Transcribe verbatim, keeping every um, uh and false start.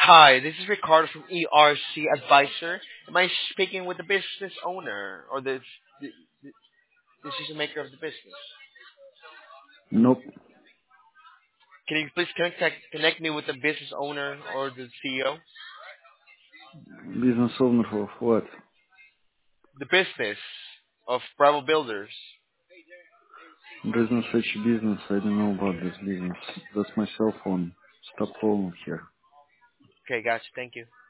Hi, this is Ricardo from E R C Advisor. Am I speaking with the business owner or the, the, the decision maker of the business? Nope. Can you please connect, connect me with the business owner or the C E O? Business owner of what? The business of Bravo Builders. There's no such business. I don't know about this business. That's my cell phone. Stop calling here. Okay, gotcha. Thank you.